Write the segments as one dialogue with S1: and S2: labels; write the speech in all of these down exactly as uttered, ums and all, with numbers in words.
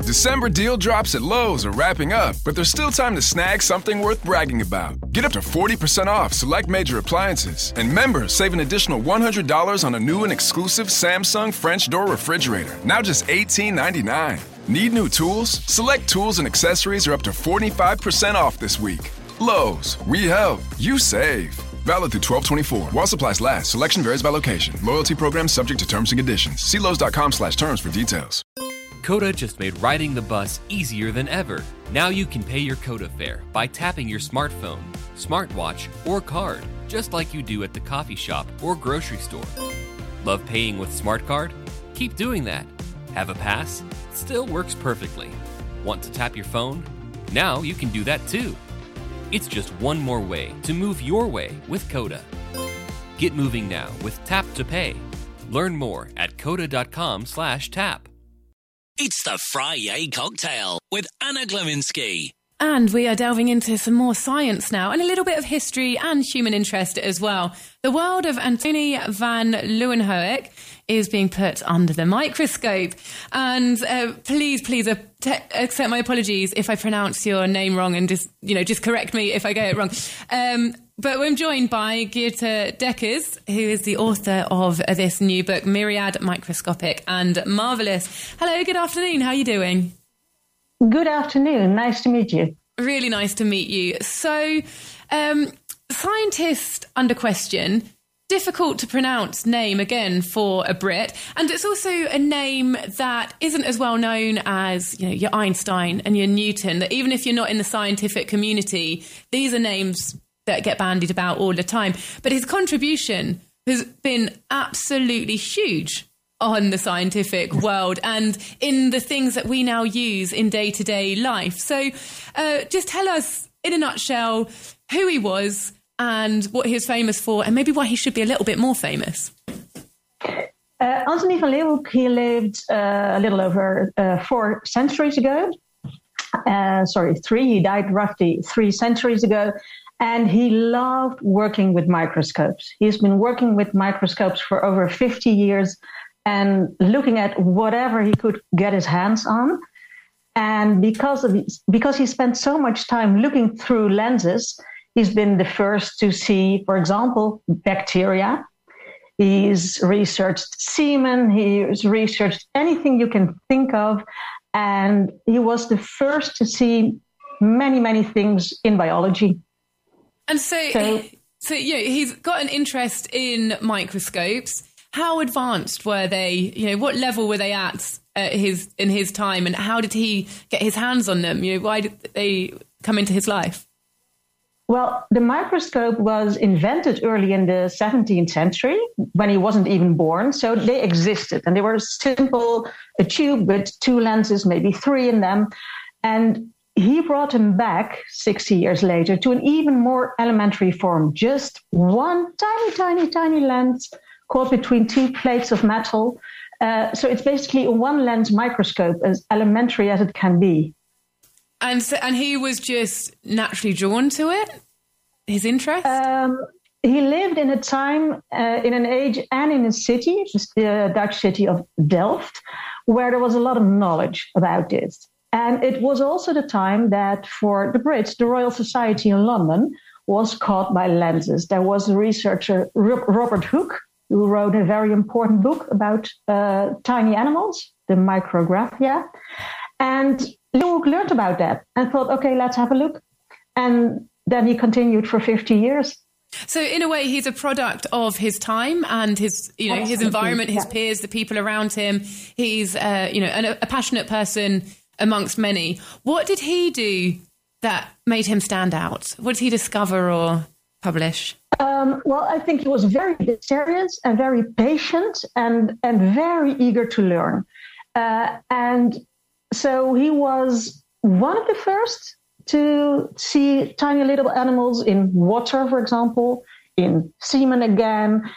S1: December deal drops at Lowe's are wrapping up, but there's still time to snag something worth bragging about. Get up to forty percent off select major appliances, and members save an additional one hundred dollars on a new and exclusive Samsung French door refrigerator, now just eighteen ninety-nine. Need new tools? Select tools and accessories are up to forty-five percent off this week. Lowe's, we help, you save. Valid through twelve twenty-four. While supplies last, selection varies by location. Loyalty program subject to terms and conditions. See Lowe's.com slash terms for details.
S2: Coda just made riding the bus easier than ever. Now you can pay your Coda fare by tapping your smartphone, smartwatch, or card, just like you do at the coffee shop or grocery store. Love paying with SmartCard? Keep doing that. Have a pass? Still works perfectly. Want to tap your phone? Now you can do that too. It's just one more way to move your way with Coda. Get moving now with Tap to Pay. Learn more at coda.com slash tap.
S3: It's the Friday Cocktail with Anna Glowinski.
S4: And we are delving into some more science now, and a little bit of history and human interest as well. The world of Antony van Leeuwenhoek is being put under the microscope. And uh, please, please uh, te- accept my apologies if I pronounce your name wrong, and just, you know, just correct me if I get it wrong. Um, but I'm joined by Geerte Dekkers, who is the author of this new book, Myriad, Microscopic and Marvellous. Hello, good afternoon. How are you doing?
S5: Good afternoon. Nice to meet you.
S4: Really nice to meet you. So, um, scientist under question, difficult to pronounce name again for a Brit. And it's also a name that isn't as well known as, you know, your Einstein and your Newton, that even if you're not in the scientific community, these are names that get bandied about all the time. But his contribution has been absolutely huge on the scientific world and in the things that we now use in day-to-day life. So uh, just tell us, in a nutshell, who he was and what he was famous for, and maybe why he should be a little bit more famous.
S5: Uh, Antony van Leeuwenhoek, he lived uh, a little over uh, four centuries ago. Uh, sorry, three. He died roughly three centuries ago. And he loved working with microscopes. He's been working with microscopes for over fifty years and looking at whatever he could get his hands on. And because of his, because he spent so much time looking through lenses, he's been the first to see, for example, bacteria. He's researched semen. He's researched anything you can think of. And he was the first to see many, many things in biology.
S4: And so, so, so yeah, he's got an interest in microscopes. How advanced were they? You know, what level were they at, at his in his time, and how did he get his hands on them? You know, why did they come into his life?
S5: Well, the microscope was invented early in the seventeenth century when he wasn't even born. So they existed, and they were simple, a tube with two lenses, maybe three in them. And he brought him back sixty years later to an even more elementary form, just one tiny, tiny, tiny lens caught between two plates of metal. Uh, so it's basically a one-lens microscope, as elementary as it can be.
S4: And so, and he was just naturally drawn to it? His interest?
S5: Um, he lived in a time, uh, in an age and in a city, just the Dutch city of Delft, where there was a lot of knowledge about this. And it was also the time that for the Brits, the Royal Society in London was caught by lenses. There was a researcher, Robert Hooke, who wrote a very important book about uh, tiny animals, the Micrographia. And Leeuwenhoek learned about that and thought, okay, let's have a look. And then he continued for fifty years.
S4: So in a way, he's a product of his time and his, you know, Absolutely. his environment, his yeah. peers, the people around him. He's, uh, you know, a, a passionate person amongst many. What did he do that made him stand out? What did he discover or publish?
S5: Um, well, I think he was very serious and very patient and, and very eager to learn. Uh, and so he was one of the first to see tiny little animals in water, for example, in semen again,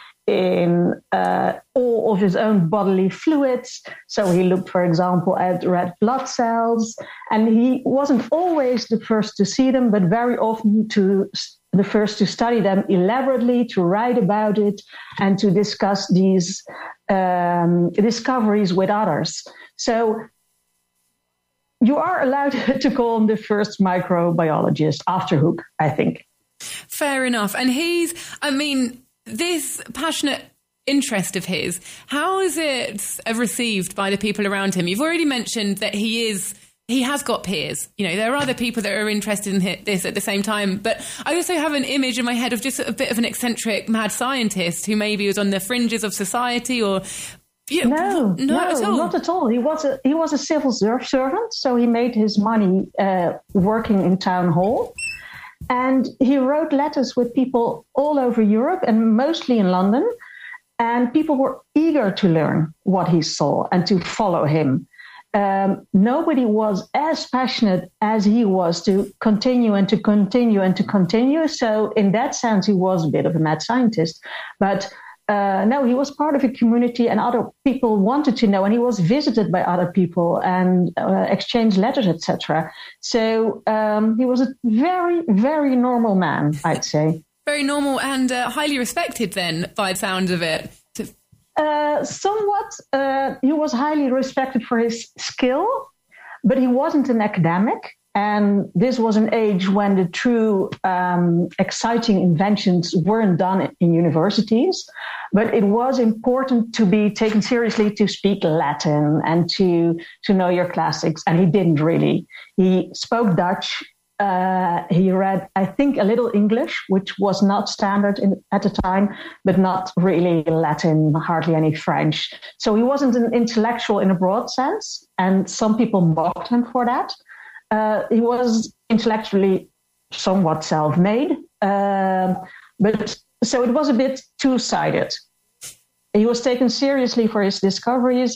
S5: in uh, all of his own bodily fluids. So he looked, for example, at red blood cells. And he wasn't always the first to see them, but very often to the first to study them elaborately, to write about it, and to discuss these um, discoveries with others. So you are allowed to call him the first microbiologist after Hooke, I think.
S4: Fair enough. And he's, I mean, this passionate interest of his, how is it received by the people around him? You've already mentioned that he is, he has got peers. You know, there are other people that are interested in this at the same time. But I also have an image in my head of just a bit of an eccentric mad scientist who maybe was on the fringes of society or... Yeah,
S5: no,
S4: not
S5: no,
S4: at all.
S5: not at all. He was a he was a civil servant, so he made his money uh, working in town hall, and he wrote letters with people all over Europe and mostly in London, and people were eager to learn what he saw and to follow him. Um, nobody was as passionate as he was to continue and to continue and to continue. So in that sense, he was a bit of a mad scientist, but. Uh, no, he was part of a community and other people wanted to know, and he was visited by other people and uh, exchanged letters, et cetera. So um, he was a very, very normal man, I'd say.
S4: Very normal and uh, highly respected then, by the sound of it.
S5: Uh, somewhat. Uh, he was highly respected for his skill, but he wasn't an academic. And this was an age when the true um, exciting inventions weren't done in universities. But it was important to be taken seriously, to speak Latin and to, to know your classics. And he didn't really. He spoke Dutch. Uh, he read, I think, a little English, which was not standard in, at the time, but not really Latin, hardly any French. So he wasn't an intellectual in a broad sense. And some people mocked him for that. Uh, he was intellectually somewhat self-made, uh, but so it was a bit two-sided. He was taken seriously for his discoveries,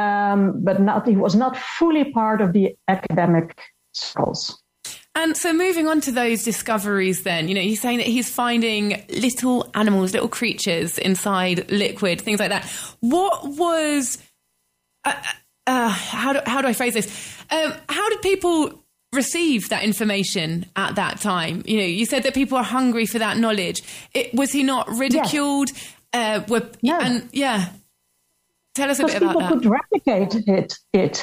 S5: um, but not, he was not fully part of the academic circles.
S4: And so moving on to those discoveries then, you know, he's saying that he's finding little animals, little creatures inside liquid, things like that. What was... Uh, Uh, how do how do I phrase this? Um, how did people receive that information at that time? You know, you said that people are hungry for that knowledge. It, was he not ridiculed?
S5: Yes.
S4: Uh, were,
S5: no.
S4: And yeah, tell us a bit about
S5: people
S4: that.
S5: People could replicate it, it,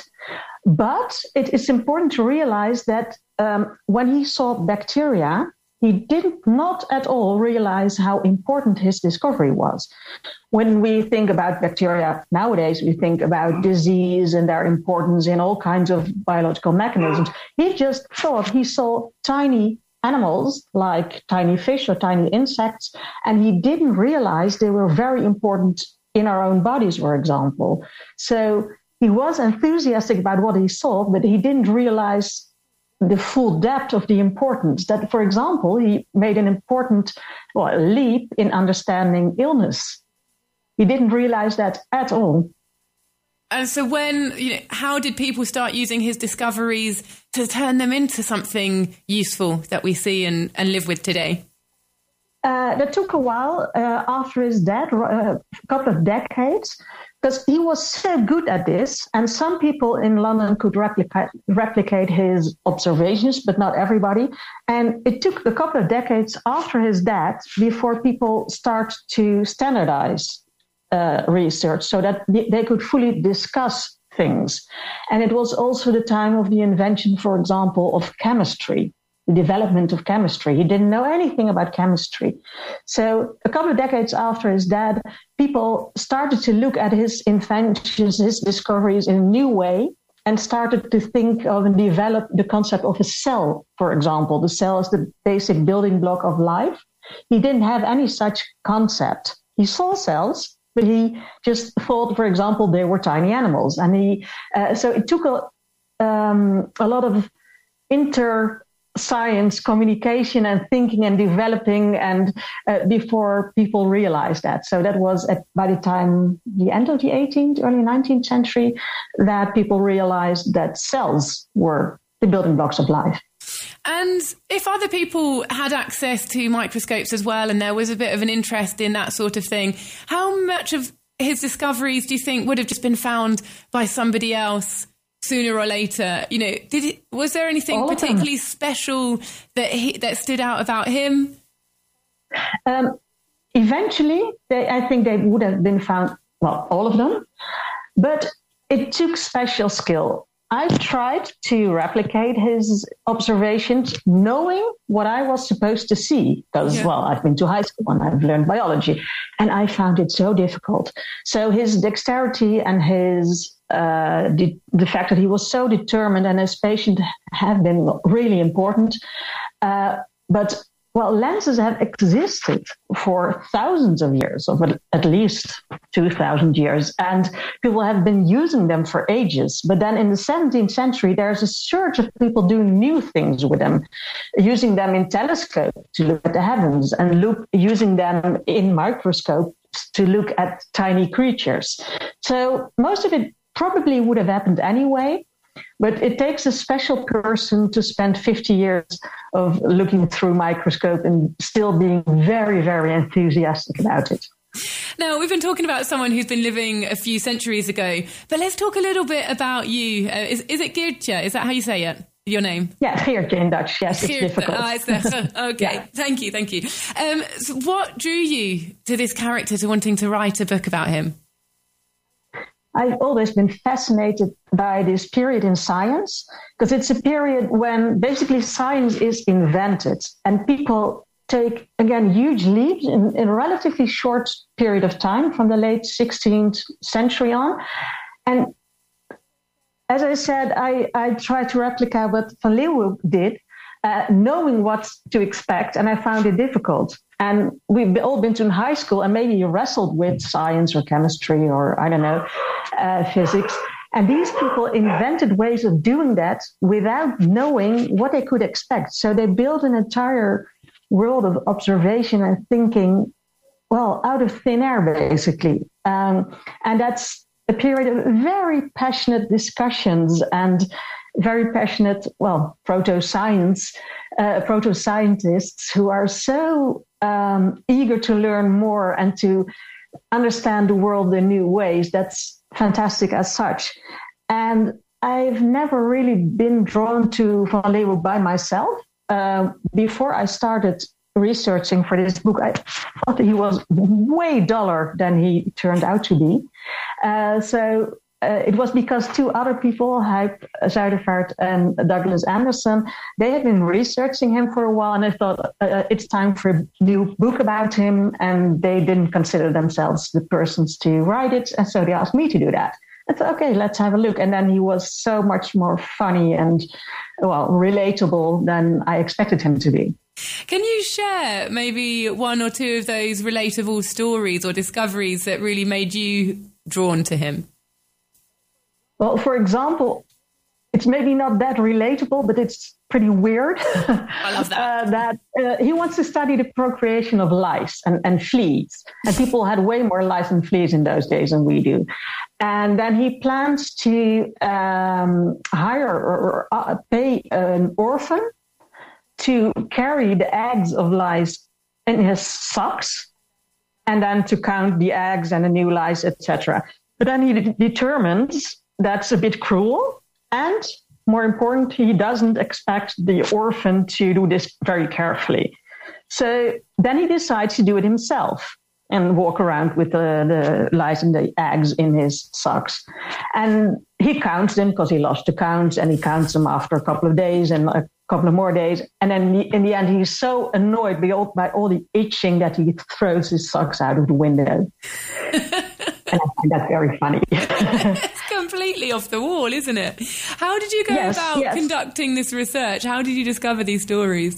S5: but it is important to realize that um, when he saw bacteria, he did not at all realize how important his discovery was. When we think about bacteria nowadays, we think about disease and their importance in all kinds of biological mechanisms. He just thought he saw tiny animals like tiny fish or tiny insects, and he didn't realize they were very important in our own bodies, for example. So he was enthusiastic about what he saw, but he didn't realize the full depth of the importance. That, for example, he made an important well, leap in understanding illness. He didn't realize that at all.
S4: And so when, you know, how did people start using his discoveries to turn them into something useful that we see and, and live with today?
S5: Uh, that took a while uh, after his death, uh, a couple of decades, because he was so good at this. And some people in London could replicate, replicate his observations, but not everybody. And it took a couple of decades after his death before people start to standardize uh, research so that they could fully discuss things. And it was also the time of the invention, for example, of chemistry. The development of chemistry. He didn't know anything about chemistry. So a couple of decades after his death, people started to look at his inventions, his discoveries in a new way, and started to think of and develop the concept of a cell, for example. The cell is the basic building block of life. He didn't have any such concept. He saw cells, but he just thought, for example, they were tiny animals. And he, uh, so it took a, um, a lot of inter science, communication and thinking and developing and uh, before people realized that. So that was at, by the time, the end of the eighteenth, early nineteenth century, that people realized that cells were the building blocks of life.
S4: And if other people had access to microscopes as well, and there was a bit of an interest in that sort of thing, how much of his discoveries do you think would have just been found by somebody else sooner or later? You know, did it, was there anything
S5: all
S4: particularly special that he, that stood out about him?
S5: Um, eventually, they, I think they would have been found, well, all of them, but it took special skill. I tried to replicate his observations, knowing what I was supposed to see, because, yeah. well, I've been to high school and I've learned biology, and I found it so difficult. So his dexterity and his uh, the, the fact that he was so determined and his patience have been really important. Uh, but Well, lenses have existed for thousands of years, or at least two thousand years, and people have been using them for ages. But then in the seventeenth century, there's a surge of people doing new things with them, using them in telescopes to look at the heavens and look, using them in microscopes to look at tiny creatures. So most of it probably would have happened anyway. But it takes a special person to spend fifty years of looking through a microscope and still being very, very enthusiastic about it.
S4: Now, we've been talking about someone who's been living a few centuries ago, but let's talk a little bit about you. Uh, is, is it Geertje? Is that how you say it? Your name?
S5: Yeah, Geertje in Dutch. Yes, it's
S4: Geertje.
S5: difficult.
S4: Ah, it's there. Okay, yeah. Thank you, thank you. Um, so what drew you to this character, to wanting to write a book about him?
S5: I've always been fascinated by this period in science, because it's a period when basically science is invented and people take, again, huge leaps in, in a relatively short period of time from the late sixteenth century on. And as I said, I, I tried to replicate what Van Leeuwenhoek did, uh, knowing what to expect, and I found it difficult. And we've all been to high school and maybe you wrestled with science or chemistry or, I don't know, uh, physics. And these people invented ways of doing that without knowing what they could expect. So they built an entire world of observation and thinking, well, out of thin air, basically. Um, and that's a period of very passionate discussions and very passionate, well, proto-science, uh, proto-scientists who are so um, eager to learn more and to understand the world in new ways. That's fantastic as such. And I've never really been drawn to Van Leeuwenhoek by myself. Uh, before I started researching for this book, I thought he was way duller than he turned out to be. Uh, so uh, it was because two other people, Huip Zuidervaart and Douglas Anderson, they had been researching him for a while, and I thought uh, it's time for a new book about him, and they didn't consider themselves the persons to write it, and so they asked me to do that. I thought, okay, let's have a look. And then he was so much more funny and, well, relatable than I expected him to be.
S4: Can you share maybe one or two of those relatable stories or discoveries that really made you drawn to him?
S5: Well, for example, it's maybe not that relatable, but it's pretty weird.
S4: I love that.
S5: uh, that uh, he wants to study the procreation of lice and, and fleas. And people had way more lice and fleas in those days than we do. And then he plans to um, hire or, or uh, pay an orphan to carry the eggs of lice in his socks, and then to count the eggs and the new lice, et cetera. But then he de- determines that's a bit cruel, and more important, he doesn't expect the orphan to do this very carefully. So then he decides to do it himself and walk around with the, the lice and the eggs in his socks. And he counts them because he loves to count, and he counts them after a couple of days and a couple of more days. And then in the end, he's so annoyed by all, by all the itching that he throws his socks out of the window. And I find that very funny.
S4: It's completely off the wall, isn't it? How did you go
S5: yes,
S4: about
S5: yes.
S4: conducting this research? How did you discover these stories?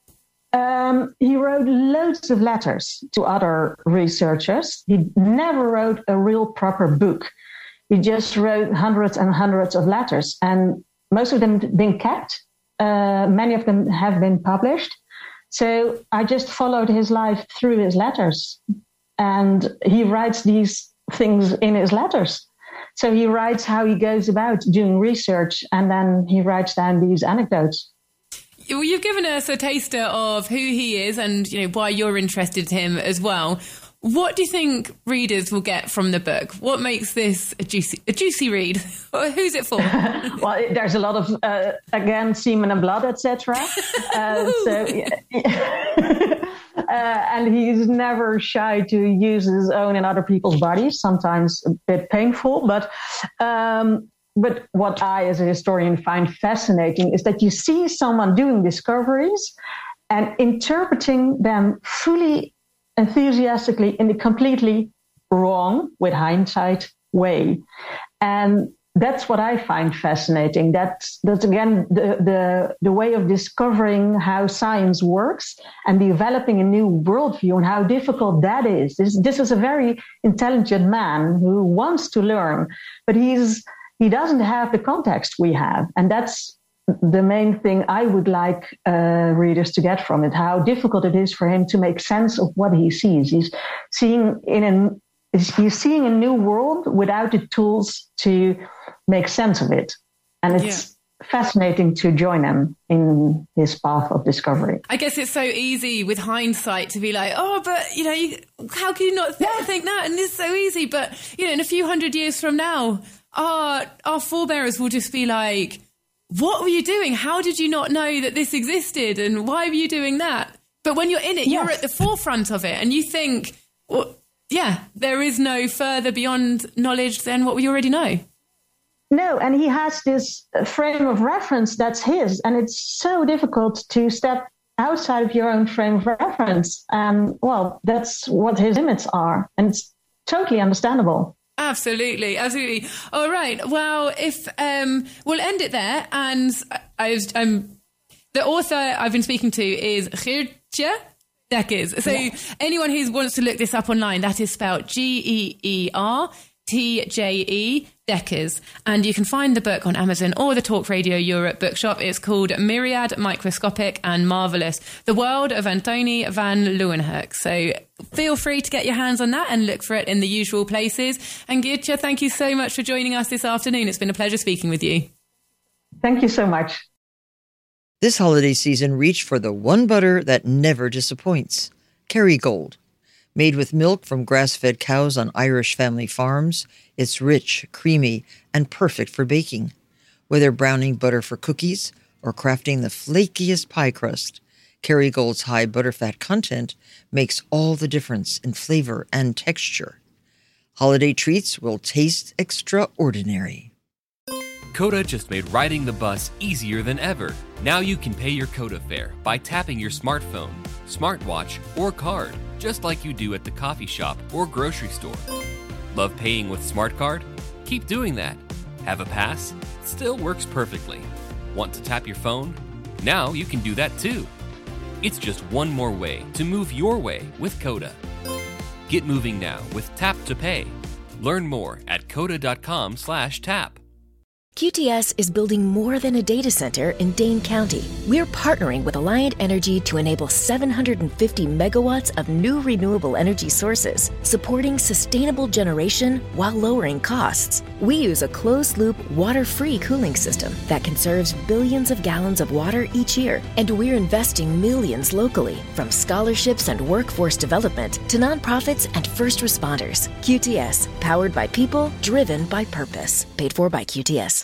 S5: Um, he wrote loads of letters to other researchers. He never wrote a real proper book. He just wrote hundreds and hundreds of letters, and most of them have been kept. Uh, many of them have been published. So I just followed his life through his letters, and he writes these things in his letters. So he writes how he goes about doing research, and then he writes down these anecdotes.
S4: Well, you've given us a taster of who he is and, you know, why you're interested in him as well. What do you think readers will get from the book? What makes this a juicy, a juicy read? Who's it for?
S5: Well, it, there's a lot of, uh, again, semen and blood, et cetera. Uh, so, yeah. uh, and he's never shy to use his own and other people's bodies, sometimes a bit painful. But um, but what I, as a historian, find fascinating is that you see someone doing discoveries and interpreting them fully enthusiastically in a completely wrong, with hindsight, way. And that's what I find fascinating. That's, that's again, the, the, the way of discovering how science works and developing a new worldview and how difficult that is. This, this is a very intelligent man who wants to learn, but he's he doesn't have the context we have. And that's the main thing I would like uh, readers to get from it, how difficult it is for him to make sense of what he sees. He's seeing in an he's seeing a new world without the tools to make sense of it. And it's yeah. fascinating to join him in his path of discovery.
S4: I guess it's so easy with hindsight to be like, oh, but, you know, you, how can you not th- yeah. think that? And it's so easy. But, you know, in a few hundred years from now, our, our forebearers will just be like, what were you doing? How did you not know that this existed? And why were you doing that? But when you're in it, yes. you're at the forefront of it. And you think, well, yeah, there is no further beyond knowledge than what we already know.
S5: No, and he has this frame of reference that's his. And it's so difficult to step outside of your own frame of reference. And, well, that's what his limits are. And it's totally understandable.
S4: Absolutely, absolutely. All right. Well, if um, we'll end it there. And I, I'm the author I've been speaking to is Geertje Dekkers. So yeah. anyone who wants to look this up online, that is spelled G E E R T J E Dekkers. And you can find the book on Amazon or the Talk Radio Europe bookshop. It's called Myriad, Microscopic and Marvelous, The World of Antoni van Leeuwenhoek. So feel free to get your hands on that and look for it in the usual places. And Geertje, thank you so much for joining us this afternoon. It's been a pleasure speaking with you.
S5: Thank you so much.
S6: This holiday season, reach for the one butter that never disappoints, Kerrygold. Made with milk from grass-fed cows on Irish family farms, it's rich, creamy, and perfect for baking. Whether browning butter for cookies or crafting the flakiest pie crust, Kerrygold's high butterfat content makes all the difference in flavor and texture. Holiday treats will taste extraordinary.
S2: Coda just made riding the bus easier than ever. Now you can pay your Coda fare by tapping your smartphone, smartwatch, or card, just like you do at the coffee shop or grocery store. Love paying with Smart Card? Keep doing that. Have a pass? Still works perfectly. Want to tap your phone? Now you can do that too. It's just one more way to move your way with Coda. Get moving now with Tap to Pay. Learn more at coda.com slash tap.
S7: Q T S is building more than a data center in Dane County. We're partnering with Alliant Energy to enable seven hundred fifty megawatts of new renewable energy sources, supporting sustainable generation while lowering costs. We use a closed-loop, water-free cooling system that conserves billions of gallons of water each year, and we're investing millions locally, from scholarships and workforce development to nonprofits and first responders. Q T S, powered by people, driven by purpose. Paid for by Q T S.